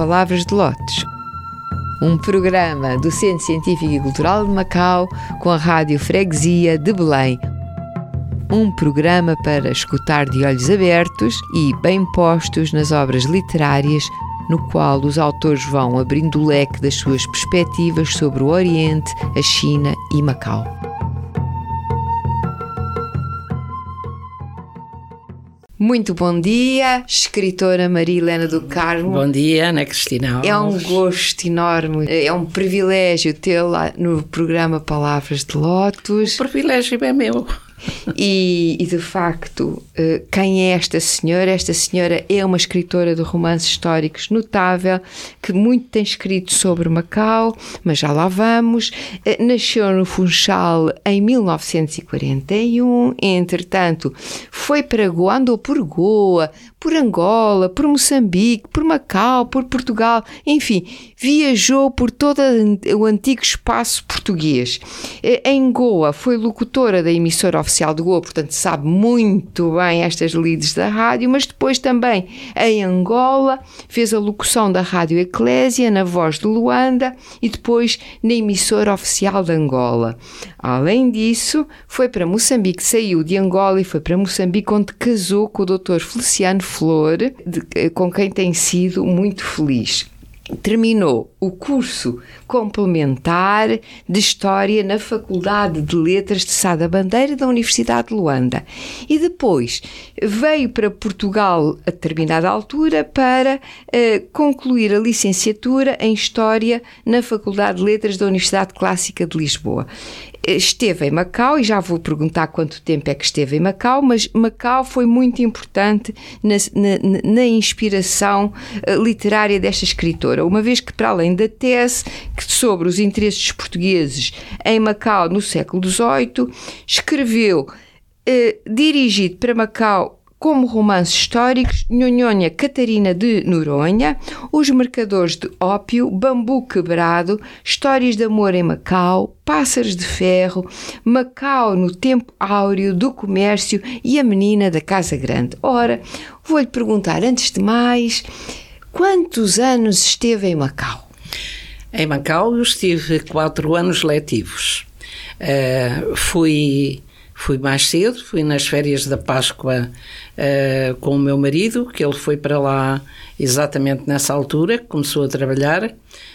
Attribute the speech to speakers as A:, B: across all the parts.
A: Palavras de Lotes, um programa do Centro Científico e Cultural de Macau com a Rádio Freguesia de Belém. Um programa para escutar de olhos abertos e bem postos nas obras literárias, no qual os autores vão abrindo o leque das suas perspectivas sobre o Oriente, a China e Macau. Muito bom dia, escritora Maria Helena do Carmo.
B: Bom dia, Ana Cristina Alves.
A: É um gosto enorme, é um privilégio tê-la no programa Palavras de Lotes.
B: O privilégio é meu.
A: E de facto, quem é esta senhora? Esta senhora é uma escritora de romances históricos notável, que muito tem escrito sobre Macau, mas já lá vamos. Nasceu no Funchal em 1941, entretanto foi para Goa, andou por Goa, por Angola, por Moçambique, por Macau, por Portugal, enfim, viajou por todo o antigo espaço português. Em Goa foi locutora da emissora oficial de Goa, portanto sabe muito bem estas lides da rádio, mas depois também em Angola fez a locução da Rádio Eclésia, na Voz de Luanda, e depois na emissora oficial de Angola. Além disso, foi para Moçambique, saiu de Angola e foi para Moçambique, onde casou com o Dr. Feliciano Flor, com quem tem sido muito feliz. Terminou o curso complementar de História na Faculdade de Letras de Sá da Bandeira da Universidade de Luanda e depois veio para Portugal a determinada altura para concluir a licenciatura em História na Faculdade de Letras da Universidade Clássica de Lisboa. Esteve em Macau, e já vou perguntar quanto tempo é que esteve em Macau, mas Macau foi muito importante na inspiração literária desta escritora, uma vez que, para além da tese sobre os interesses portugueses em Macau no século XVIII, escreveu, dirigido para Macau como romances históricos, Nhonhônia Catarina de Noronha, Os Mercadores de Ópio, Bambu Quebrado, Histórias de Amor em Macau, Pássaros de Ferro, Macau no Tempo Áureo do Comércio e A Menina da Casa Grande. Ora, vou-lhe perguntar, antes de mais, quantos anos esteve em Macau?
B: Em Macau eu estive 4 anos letivos. Fui mais cedo, fui nas férias da Páscoa com o meu marido, que ele foi para lá exatamente nessa altura, começou a trabalhar.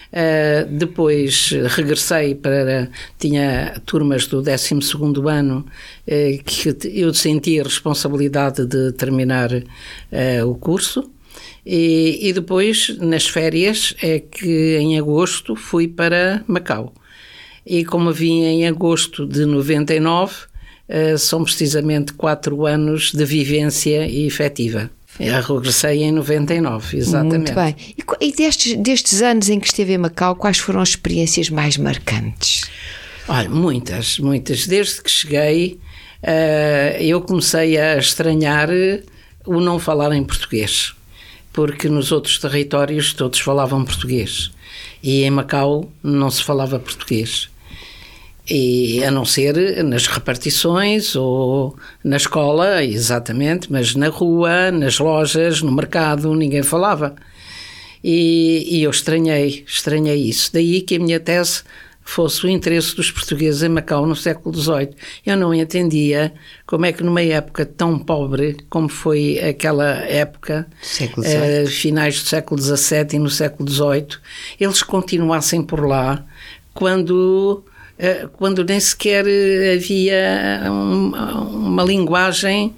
B: Depois regressei tinha turmas do 12º ano, que eu sentia a responsabilidade de terminar o curso. E depois, nas férias, é que em agosto fui para Macau. E como vim em agosto de 99, são precisamente 4 anos de vivência efetiva. Eu regressei em 99, exatamente.
A: Muito bem. E destes anos em que esteve em Macau, quais foram as experiências mais marcantes?
B: Olha, muitas. Desde que cheguei, eu comecei a estranhar o não falar em português, porque nos outros territórios todos falavam português e em Macau não se falava português. E a não ser nas repartições ou na escola, exatamente, mas na rua, nas lojas, no mercado, ninguém falava. E eu estranhei isso. Daí que a minha tese fosse o interesse dos portugueses em Macau no século XVIII. Eu não entendia como é que numa época tão pobre como foi aquela época, finais do século XVII e no século XVIII, eles continuassem por lá quando nem sequer havia uma linguagem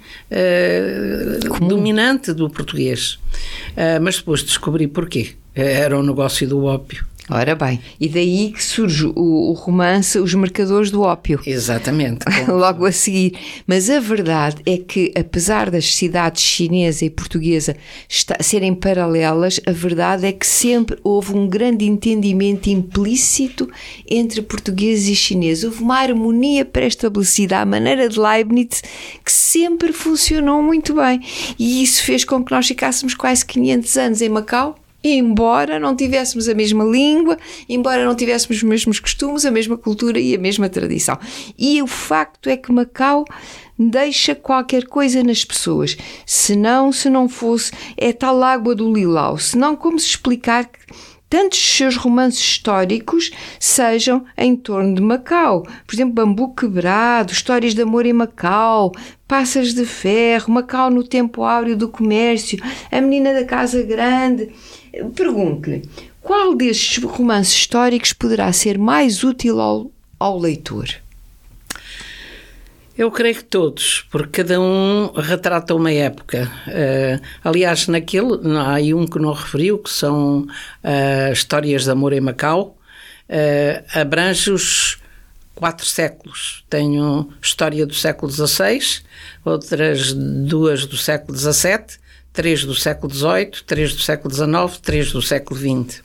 B: dominante do português. Mas depois descobri porquê. Era o negócio do ópio.
A: Ora bem, e daí que surge o romance Os Mercadores do Ópio.
B: Exatamente.
A: Logo a seguir. Mas a verdade é que, apesar das cidades chinesa e portuguesa serem paralelas, a verdade é que sempre houve um grande entendimento implícito entre portugueses e chineses. Houve uma harmonia pré-estabelecida à maneira de Leibniz que sempre funcionou muito bem. E isso fez com que nós ficássemos quase 500 anos em Macau. embora não tivéssemos a mesma língua, embora não tivéssemos os mesmos costumes, a mesma cultura e a mesma tradição. E o facto é que Macau deixa qualquer coisa nas pessoas. Se não fosse, é tal água do Lilau. Senão, como se explicar que tantos seus romances históricos sejam em torno de Macau? Por exemplo, Bambu Quebrado, Histórias de Amor em Macau, Pássaro de Ferro, Macau no Tempo Áureo do Comércio, A Menina da Casa Grande. Pergunto-lhe, qual destes romances históricos poderá ser mais útil ao leitor?
B: Eu creio que todos, porque cada um retrata uma época. Aliás, há aí um que não referiu, que são Histórias de Amor em Macau, abrange os 4 séculos. Tenho história do século XVI, outras 2 do século XVII, 3 do século XVIII, 3 do século XIX, 3 do século XX.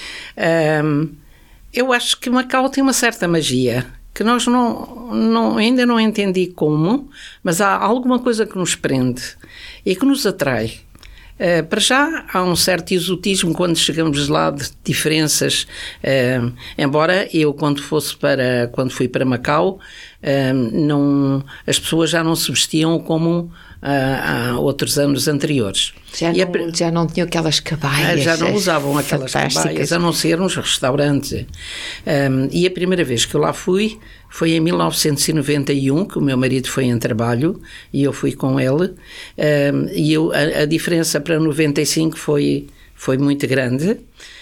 B: Eu acho que Macau tem uma certa magia, que nós ainda não entendi como, mas há alguma coisa que nos prende e que nos atrai. Para já há um certo exotismo quando chegamos lá, de diferenças, embora eu quando fui para Macau, as pessoas já não se vestiam como há outros anos anteriores.
A: Já não tinham aquelas cabaias.
B: Já não usavam aquelas cabaias, a não ser nos restaurantes. E a primeira vez que eu lá fui foi em 1991, que o meu marido foi em trabalho e eu fui com ele. E a diferença para 95 foi muito grande.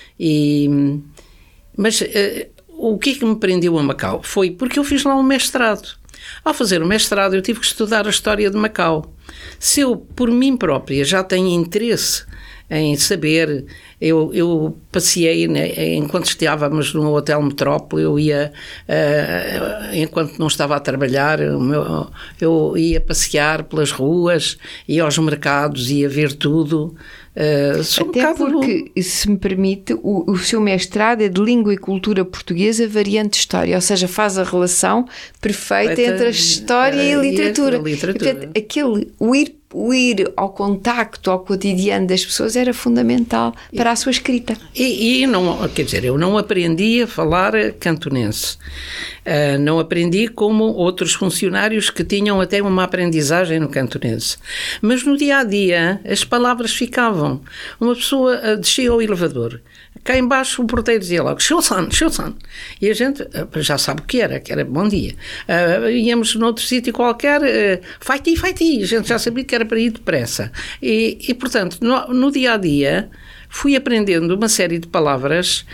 B: Mas o que é que me prendeu a Macau? Foi porque eu fiz lá um mestrado. Ao fazer o mestrado eu tive que estudar a história de Macau. Se eu, por mim própria, já tenho interesse em saber, eu passeei, né, enquanto estávamos no Hotel Metrópole, eu ia, enquanto não estava a trabalhar, eu ia passear pelas ruas, ia aos mercados, ia ver tudo.
A: Até porque, se me permite, o seu mestrado é de Língua e Cultura Portuguesa, variante História, ou seja, faz a relação perfeita entre a história e a literatura. Portanto, o ir ao contacto, ao cotidiano das pessoas era fundamental para a sua escrita.
B: E não, quer dizer, eu não aprendi a falar cantonense. Não aprendi como outros funcionários que tinham até uma aprendizagem no cantonense. Mas no dia-a-dia as palavras ficavam. Uma pessoa descia ao elevador. Cá embaixo o porteiro dizia logo, Shou-san. E a gente já sabe o que era bom dia. Íamos noutro sítio qualquer, fighty. A gente já sabia que era para ir depressa. E portanto, no dia-a-dia, fui aprendendo uma série de palavras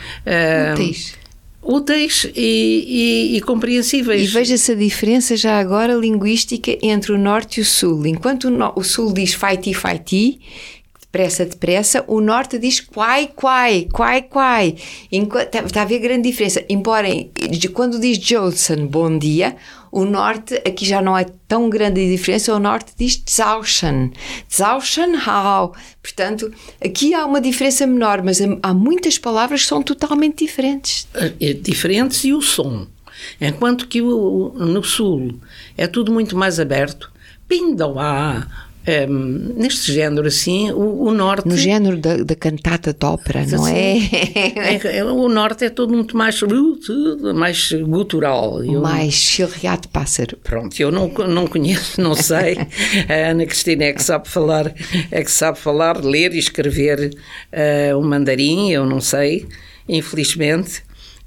B: úteis e compreensíveis.
A: E veja-se a diferença já agora linguística entre o Norte e o Sul. Enquanto o Sul diz fighty, depressa, o Norte diz quai. Está a haver grande diferença. Embora, quando diz Johnson, bom dia, o Norte, aqui já não é tão grande a diferença, o Norte diz Tsauschen hao. Portanto, aqui há uma diferença menor, mas há muitas palavras que são totalmente diferentes.
B: Diferentes e o som. Enquanto que no Sul é tudo muito mais aberto. Pindoá. Neste género assim, o Norte...
A: No género da cantata de ópera, não é?
B: O Norte é todo muito mais gutural.
A: Mais chilreado de pássaro.
B: Pronto, eu não conheço, não sei. A Ana Cristina é que sabe falar, ler e escrever o mandarim, eu não sei, infelizmente.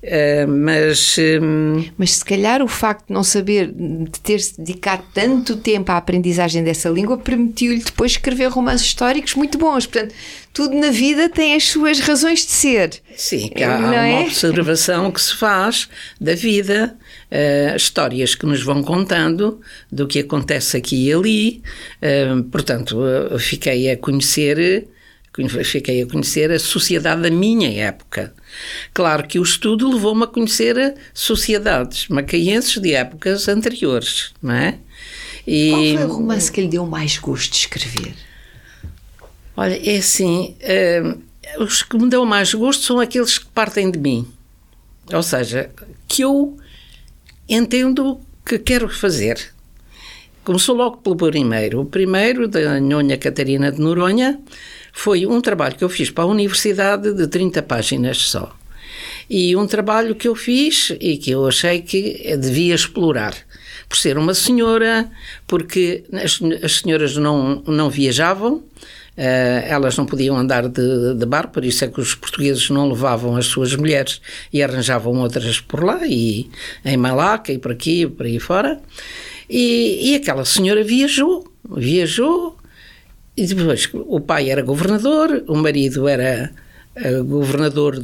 A: Mas se calhar o facto de não saber, de ter-se dedicado tanto tempo à aprendizagem dessa língua, permitiu-lhe depois escrever romances históricos muito bons. Portanto, tudo na vida tem as suas razões de ser.
B: Sim, que há uma observação que se faz da vida, histórias que nos vão contando do que acontece aqui e ali. Portanto, fiquei a conhecer a sociedade da minha época. Claro que o estudo levou-me a conhecer sociedades macaenses de épocas anteriores, não é?
A: Qual foi o romance que lhe deu mais gosto de escrever?
B: Olha, é assim, os que me dão mais gosto são aqueles que partem de mim. Ou seja, que eu entendo que quero fazer. Começou logo pelo primeiro. O primeiro, da Nhonha Catarina de Noronha, foi um trabalho que eu fiz para a universidade de 30 páginas só. E um trabalho que eu fiz e que eu achei que devia explorar. Por ser uma senhora, porque as senhoras não viajavam, elas não podiam andar de barco, por isso é que os portugueses não levavam as suas mulheres e arranjavam outras por lá, e em Malaca e por aqui e por aí fora. E aquela senhora viajou, e depois o pai era governador, o marido era governador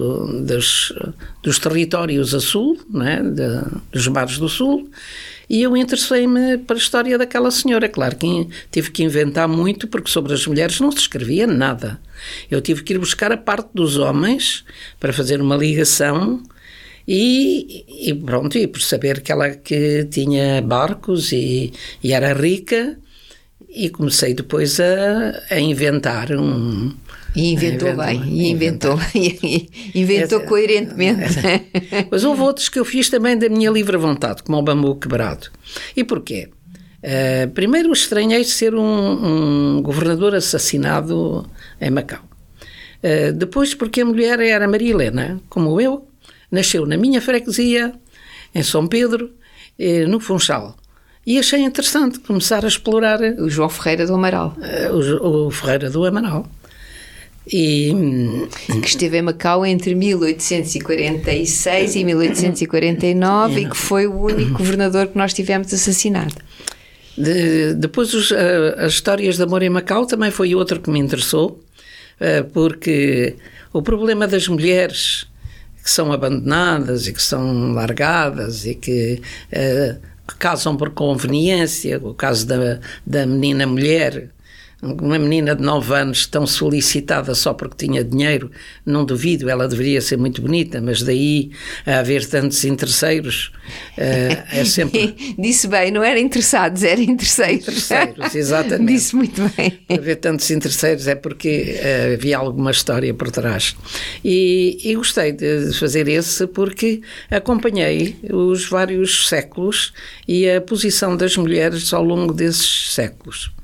B: dos territórios a sul, né, dos mares do sul, e eu interessei-me para a história daquela senhora. Claro que tive que inventar muito, porque sobre as mulheres não se escrevia nada. Eu tive que ir buscar a parte dos homens para fazer uma ligação e pronto, e por saber que tinha barcos e era rica, e comecei depois a inventar
A: E inventou bem, inventou coerentemente.
B: Mas houve outros que eu fiz também da minha livre vontade, como o Bambu Quebrado. E porquê? Primeiro estranhei ser um governador assassinado em Macau. Depois porque a mulher era Maria Helena, como eu, nasceu na minha freguesia, em São Pedro, no Funchal. E achei interessante começar a explorar...
A: O João Ferreira do Amaral.
B: O Ferreira do Amaral. Que
A: esteve em Macau entre 1846 e 1849 e que foi o único governador que nós tivemos assassinado.
B: Depois as histórias de amor em Macau também foi outro que me interessou, porque o problema das mulheres que são abandonadas e que são largadas e que casam por conveniência, o caso da menina mulher, uma menina de 9 anos tão solicitada só porque tinha dinheiro, não duvido, ela deveria ser muito bonita, mas daí a haver tantos interesseiros, é sempre...
A: Disse bem, não era interessados, era interesseiros.
B: Interesseiros, exatamente.
A: Disse muito bem.
B: Haver tantos interesseiros é porque havia alguma história por trás. E gostei de fazer esse porque acompanhei os vários séculos e a posição das mulheres ao longo desses séculos.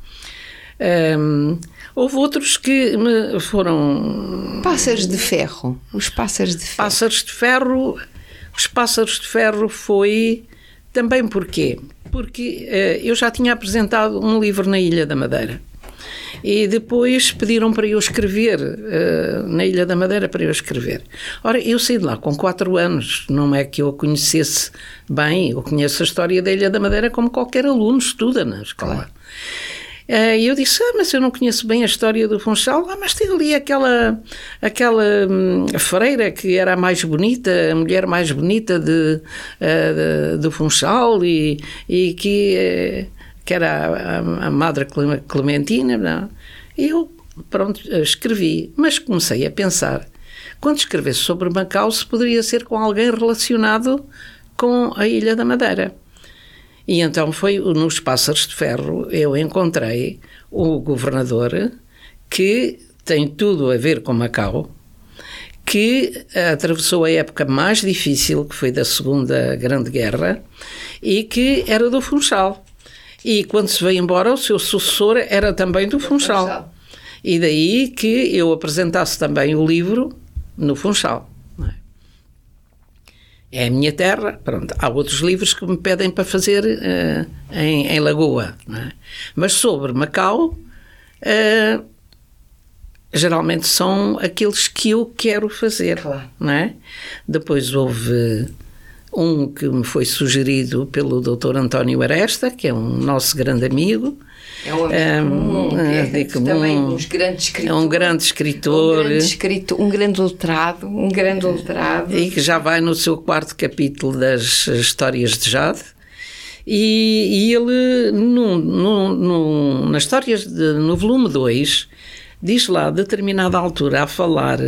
B: Houve outros que me foram...
A: Pássaros de ferro. Os pássaros de ferro.
B: Os pássaros de ferro foi também porquê? Porque eu já tinha apresentado um livro na Ilha da Madeira e depois pediram para eu escrever na Ilha da Madeira para eu escrever. Ora, eu saí de lá com 4 anos, não é que eu a conhecesse bem, eu conheço a história da Ilha da Madeira como qualquer aluno estuda na escola. Claro. E eu disse, mas eu não conheço bem a história do Funchal, mas tem ali aquela freira que era a mais bonita, a mulher mais bonita do Funchal e que era a Madre Clementina. Não? E eu, pronto, escrevi, mas comecei a pensar, quando escrevesse sobre Macau, se poderia ser com alguém relacionado com a Ilha da Madeira. E então foi nos Pássaros de Ferro, eu encontrei o governador que tem tudo a ver com Macau, que atravessou a época mais difícil, que foi da Segunda Grande Guerra, e que era do Funchal. E quando se veio embora, o seu sucessor era também do Funchal. E daí que eu apresentasse também o livro no Funchal. É a minha terra, pronto. Há outros livros que me pedem para fazer em Lagoa, não é? Mas sobre Macau, geralmente são aqueles que eu quero fazer, claro. Não é? Depois houve um que me foi sugerido pelo Dr. António Aresta, que é um nosso grande amigo.
A: É um amigo comum, também um grande escritor.
B: É um grande escritor.
A: Um grande letrado.
B: E que já vai no seu 4º capítulo das Histórias de Jade. E ele, nas histórias, no volume 2, diz lá, a determinada altura, a falar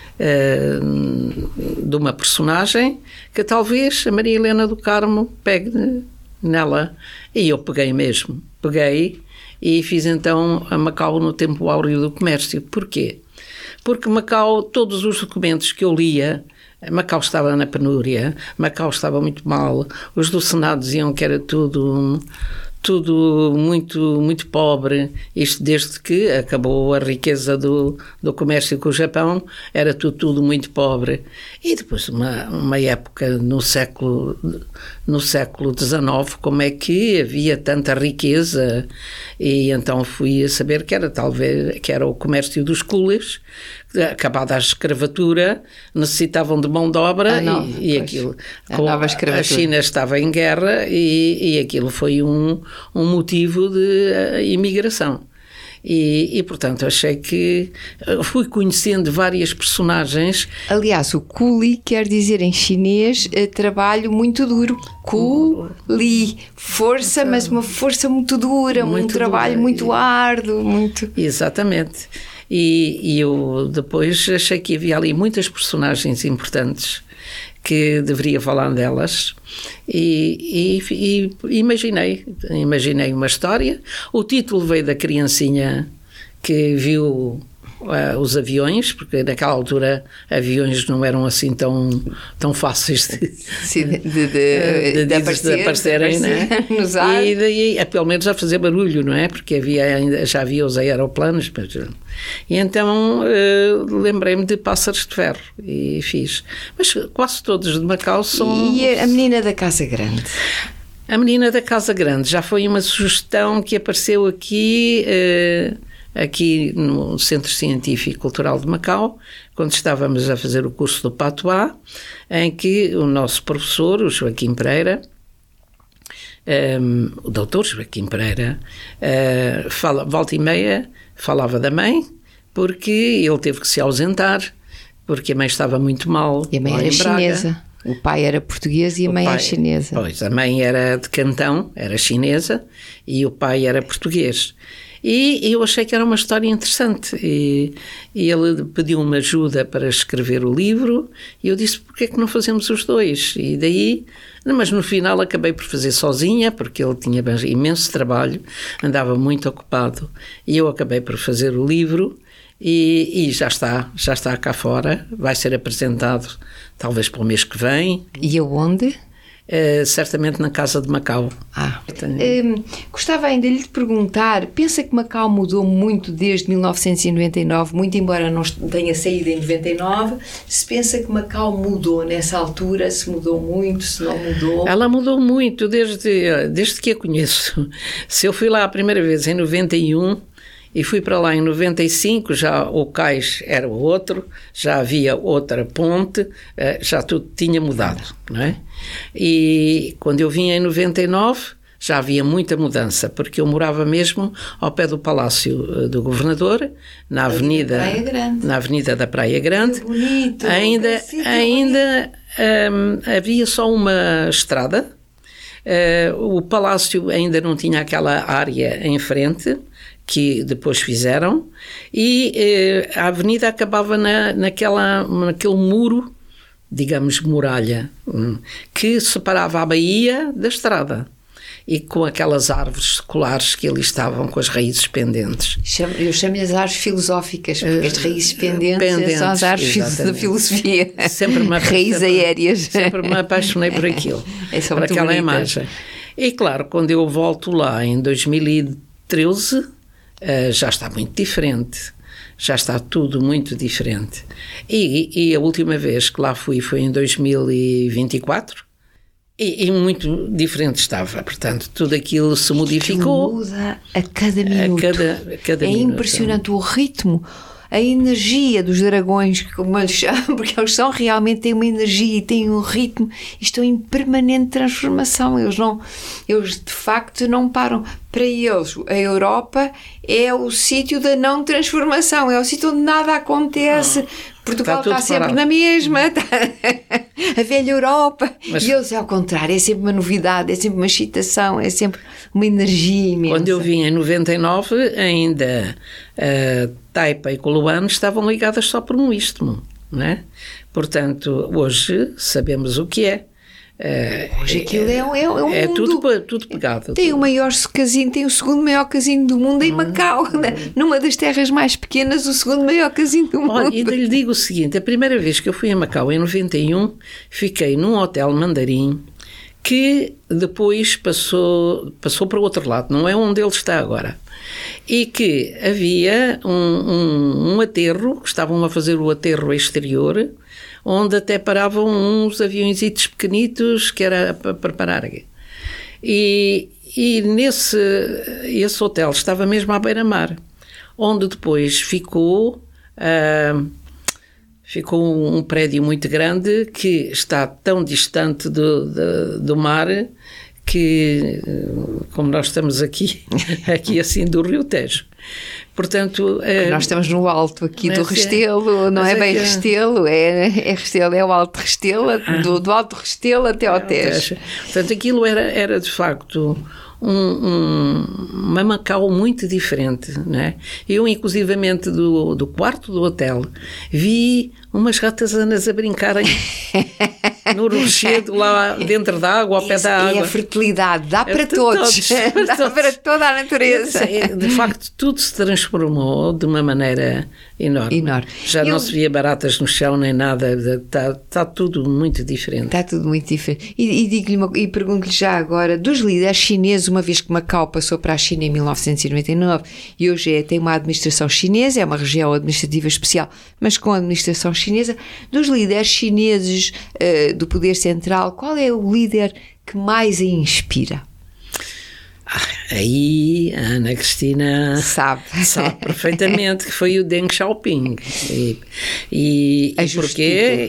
B: de uma personagem que talvez a Maria Helena do Carmo pegue nela. E eu peguei mesmo. E fiz então a Macau no tempo áureo do comércio. Porquê? Porque Macau, todos os documentos que eu lia, Macau estava na penúria, Macau estava muito mal, os do Senado diziam que era tudo tudo muito pobre, isto desde que acabou a riqueza do comércio com o Japão, era tudo muito pobre. E depois uma época no século XIX, como é que havia tanta riqueza, e então fui a saber que era o comércio dos coolies, acabada a escravatura, necessitavam de mão de obra e aquilo. A China estava em guerra e aquilo foi um motivo de imigração. E, portanto, achei que fui conhecendo várias personagens.
A: Aliás, o coolie quer dizer em chinês trabalho muito duro. Coolie, força, mas uma força muito dura, um trabalho muito árduo.
B: Exatamente. E eu depois achei que havia ali muitas personagens importantes que deveria falar delas e imaginei uma história. O título veio da criancinha que viu os aviões, porque naquela altura aviões não eram assim tão fáceis de aparecerem, né?
A: Nos ar.
B: E daí, pelo menos a fazer barulho, não é? Porque já havia os aeroplanos. E então lembrei-me de Pássaros de Ferro e fiz. Mas quase todos de Macau são...
A: E a Menina da Casa Grande?
B: A Menina da Casa Grande já foi uma sugestão que apareceu aqui no Centro Científico e Cultural de Macau, quando estávamos a fazer o curso do Patois, em que o nosso professor, o Joaquim Pereira, o doutor Joaquim Pereira, volta e meia falava da mãe, porque ele teve que se ausentar, porque a mãe estava muito mal.
A: E a mãe era chinesa. O pai era português e a mãe era chinesa.
B: Pois, a mãe era de Cantão, era chinesa, e o pai era português. E eu achei que era uma história interessante. E ele pediu-me ajuda para escrever o livro, e eu disse, porquê é que não fazemos os dois? E daí... Mas no final acabei por fazer sozinha, porque ele tinha imenso trabalho, andava muito ocupado, e eu acabei por fazer o livro, e já está cá fora, vai ser apresentado talvez para o mês que vem.
A: E aonde?
B: Certamente na Casa de Macau.
A: Gostava ainda de lhe perguntar, pensa que Macau mudou muito desde 1999, muito embora não tenha saído em 99, se pensa que Macau mudou nessa altura, se mudou muito, se não mudou?
B: Ela mudou muito desde que a conheço. Se eu fui lá a primeira vez em 91... E fui para lá em 95, já o cais era outro, já havia outra ponte, já tudo tinha mudado, não é? E quando eu vim em 99, já havia muita mudança, porque eu morava mesmo ao pé do Palácio do Governador, na Avenida da Praia Grande.
A: Que bonito,
B: ainda havia só uma estrada, o Palácio ainda não tinha aquela área em frente, que depois fizeram, e a avenida acabava naquele muro, digamos, muralha, que separava a baía da estrada, e com aquelas árvores seculares que ali estavam, com as raízes pendentes.
A: Eu chamo-lhe as árvores filosóficas, porque as raízes pendentes são as árvores da filosofia. Raízes aéreas.
B: Sempre me apaixonei por aquilo, por aquela imagem. E claro, quando eu volto lá em 2013, já está muito diferente, já está tudo muito diferente. E a última vez que lá fui foi em 2024 e muito diferente estava, portanto tudo aquilo se modificou.
A: Aquilo muda a cada minuto.
B: Cada minuto.
A: Impressionante o ritmo, a energia dos dragões, como eles chamam, porque eles têm uma energia e têm um ritmo e estão em permanente transformação. Eles de facto não param. Para eles, a Europa é o sítio da não transformação, é o sítio onde nada acontece. Portugal está sempre parado. Na mesma, a velha Europa. Mas, e eles, ao contrário, é sempre uma novidade, é sempre uma excitação, é sempre uma energia imensa.
B: Quando eu vim em 99, ainda Taipa e Coluane estavam ligadas só por um istmo, não é? Portanto, hoje sabemos o que é.
A: Hoje aquilo é
B: tudo pegado.
A: Tem o maior casino, tem o segundo maior casino do mundo em Macau, numa das terras mais pequenas, o segundo maior casino do mundo.
B: E ainda lhe digo o seguinte, a primeira vez que eu fui a Macau em 91, fiquei num hotel mandarim que depois passou para o outro lado, não é onde ele está agora. E que havia um aterro, estavam a fazer o aterro exterior, onde até paravam uns aviõezitos pequenitos que era para preparar. E esse hotel estava mesmo à beira-mar, onde depois ficou um prédio muito grande que está tão distante do mar que, como nós estamos aqui assim do Rio Tejo. Portanto,
A: nós estamos no alto aqui do Restelo, não é bem Restelo, é Restelo, é o Alto Restelo, do Alto Restelo até ao Tejo.
B: Portanto, aquilo era de facto uma Macau muito diferente, não é? Eu, inclusivamente, do quarto do hotel, vi umas ratazanas a brincarem no rochedo lá dentro da água, ao pé da água.
A: É a fertilidade, dá para todos. Dá para toda a natureza.
B: De facto, tudo se transformou de uma maneira enorme. Já não se via baratas no chão nem nada, está tudo muito diferente.
A: Está tudo muito diferente. E pergunto-lhe já agora, dos líderes chineses, uma vez que Macau passou para a China em 1999 e hoje tem uma administração chinesa, é uma região administrativa especial, mas com administração chinesa, dos líderes chineses do poder central, qual é o líder que mais a inspira?
B: Aí a Ana Cristina
A: sabe
B: perfeitamente que foi o Deng Xiaoping. E porquê?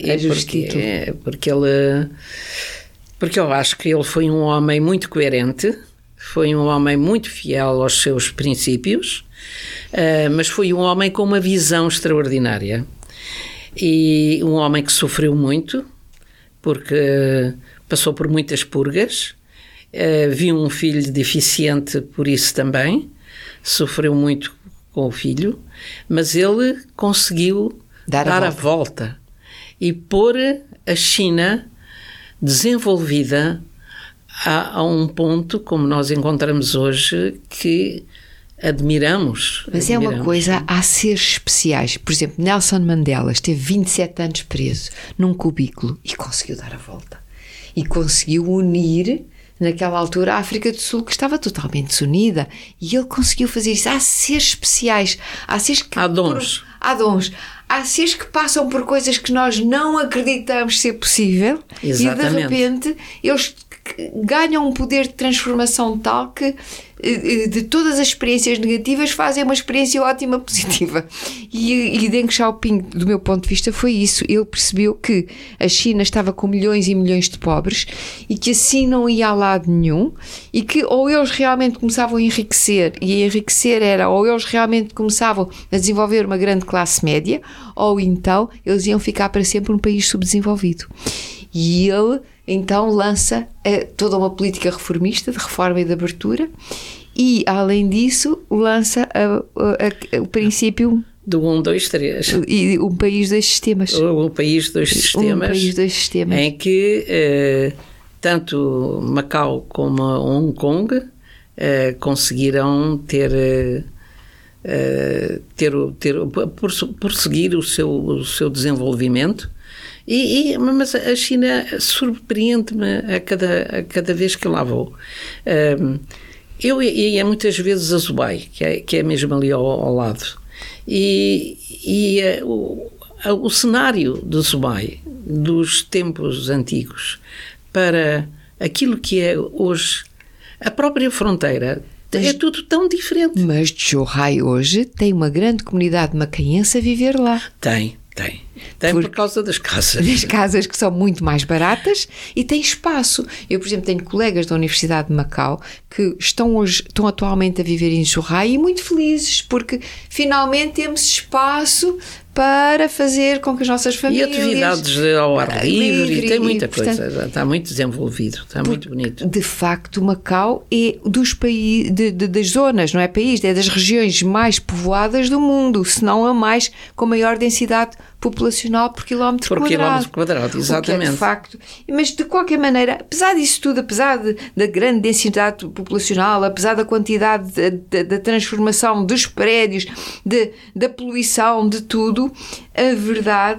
B: Porque eu acho que ele foi um homem muito coerente, foi um homem muito fiel aos seus princípios, mas foi um homem com uma visão extraordinária. E um homem que sofreu muito, porque passou por muitas purgas, viu um filho deficiente por isso também, sofreu muito com o filho, mas ele conseguiu dar a volta e pôr a China desenvolvida a um ponto, como nós encontramos hoje, que admiramos.
A: Mas é uma coisa, há seres especiais. Por exemplo, Nelson Mandela esteve 27 anos preso num cubículo e conseguiu dar a volta. E conseguiu unir, naquela altura, a África do Sul, que estava totalmente desunida. E ele conseguiu fazer isso. Há seres especiais. Há seres que...
B: Há dons.
A: Há seres que passam por coisas que nós não acreditamos ser possível.
B: Exatamente.
A: E de repente eles ganham um poder de transformação tal que de todas as experiências negativas fazem uma experiência ótima positiva. E Deng Xiaoping, do meu ponto de vista, foi isso. Ele percebeu que a China estava com milhões e milhões de pobres e que assim não ia a lado nenhum, e que ou eles realmente começavam a enriquecer, e a enriquecer era ou eles realmente começavam a desenvolver uma grande classe média, ou então eles iam ficar para sempre um país subdesenvolvido. E ele então lança toda uma política reformista, de reforma e de abertura, e além disso lança o princípio
B: do 1, 2, 3
A: e um país, dois sistemas.
B: Um país, dois sistemas, em que tanto Macau como Hong Kong conseguiram prosseguir o seu desenvolvimento. Mas a China surpreende-me a cada vez que lá vou. Eu ia muitas vezes a Zubai, que é mesmo ali ao lado, o cenário de Zubai, dos tempos antigos, para aquilo que é hoje a própria fronteira, é tudo tão diferente.
A: Mas Zhuhai hoje tem uma grande comunidade macaense a viver lá.
B: Tem por causa das casas.
A: Das casas que são muito mais baratas e tem espaço. Eu, por exemplo, tenho colegas da Universidade de Macau que estão atualmente a viver em Zhuhai e muito felizes porque finalmente temos espaço para fazer com que as nossas famílias...
B: E atividades ao ar livre, tem muita coisa, portanto, está muito desenvolvido, está muito bonito.
A: De facto, Macau é dos países, das zonas, não é país, é das regiões mais povoadas do mundo, se não a mais, com maior densidade populacional por quilómetro
B: quadrado, exatamente.
A: É de facto, mas de qualquer maneira, apesar disso tudo, apesar da grande densidade populacional, apesar da quantidade da transformação dos prédios, da poluição, de tudo, a verdade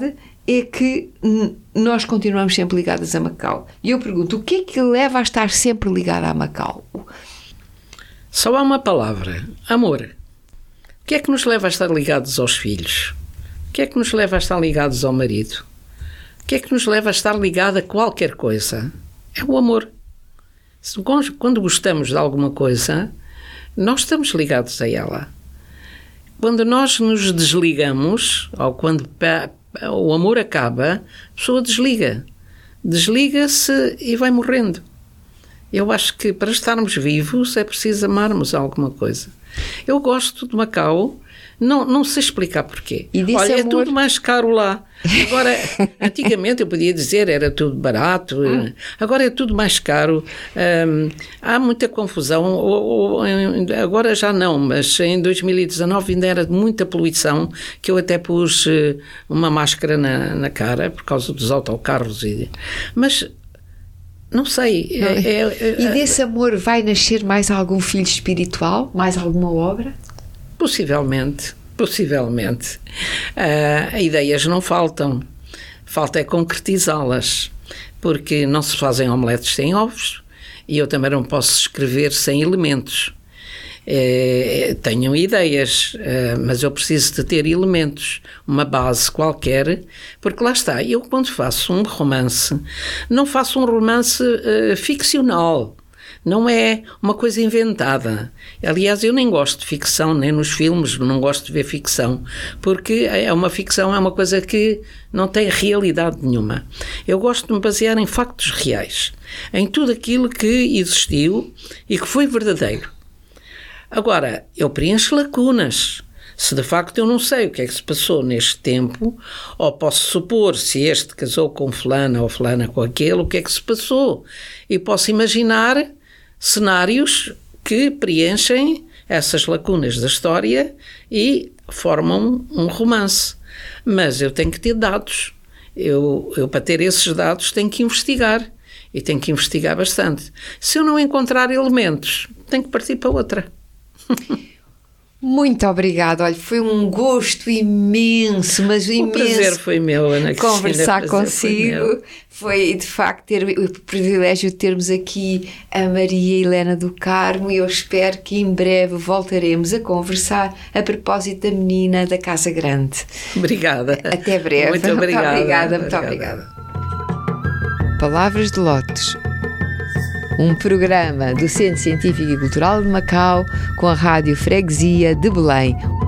A: é que nós continuamos sempre ligadas a Macau. E eu pergunto, o que é que leva a estar sempre ligada a Macau?
B: Só há uma palavra: amor. O que é que nos leva a estar ligados aos filhos? O que é que nos leva a estar ligados ao marido? O que é que nos leva a estar ligado a qualquer coisa? É o amor. Quando gostamos de alguma coisa, nós estamos ligados a ela. Quando nós nos desligamos, ou quando o amor acaba, a pessoa desliga. Desliga-se e vai morrendo. Eu acho que para estarmos vivos é preciso amarmos alguma coisa. Eu gosto de Macau, não sei explicar porquê. Olha, é tudo mais caro lá. Agora, antigamente eu podia dizer era tudo barato, agora é tudo mais caro. Há muita confusão, agora já não, mas em 2019 ainda era muita poluição, que eu até pus uma máscara na cara por causa dos autocarros. Mas não sei.
A: E desse amor vai nascer mais algum filho espiritual? Mais alguma obra?
B: Possivelmente. Ideias não faltam. Falta é concretizá-las. Porque não se fazem omeletes sem ovos e eu também não posso escrever sem elementos. Tenho ideias, mas eu preciso de ter elementos, uma base qualquer, porque lá está, eu quando faço um romance, não faço um romance ficcional, não é uma coisa inventada. Aliás, eu nem gosto de ficção, nem nos filmes, não gosto de ver ficção, porque uma ficção é uma coisa que não tem realidade nenhuma. Eu gosto de me basear em factos reais, em tudo aquilo que existiu e que foi verdadeiro. Agora, eu preencho lacunas. Se de facto eu não sei o que é que se passou neste tempo, ou posso supor se este casou com fulana ou fulana com aquele, o que é que se passou. E posso imaginar cenários que preenchem essas lacunas da história e formam um romance. Mas eu tenho que ter dados. Eu para ter esses dados tenho que investigar. E tenho que investigar bastante. Se eu não encontrar elementos, tenho que partir para outra.
A: Muito obrigada, olha, foi um gosto imenso, mas imenso.
B: O prazer foi meu, Ana Cristina.
A: Conversar consigo, foi de facto ter o privilégio de termos aqui a Maria Helena do Carmo e eu espero que em breve voltaremos a conversar a propósito da menina da Casa Grande.
B: Obrigada.
A: Até breve.
B: Muito obrigada.
A: Muito obrigada. Palavras de Lotes. Um programa do Centro Científico e Cultural de Macau com a Rádio Freguesia de Belém.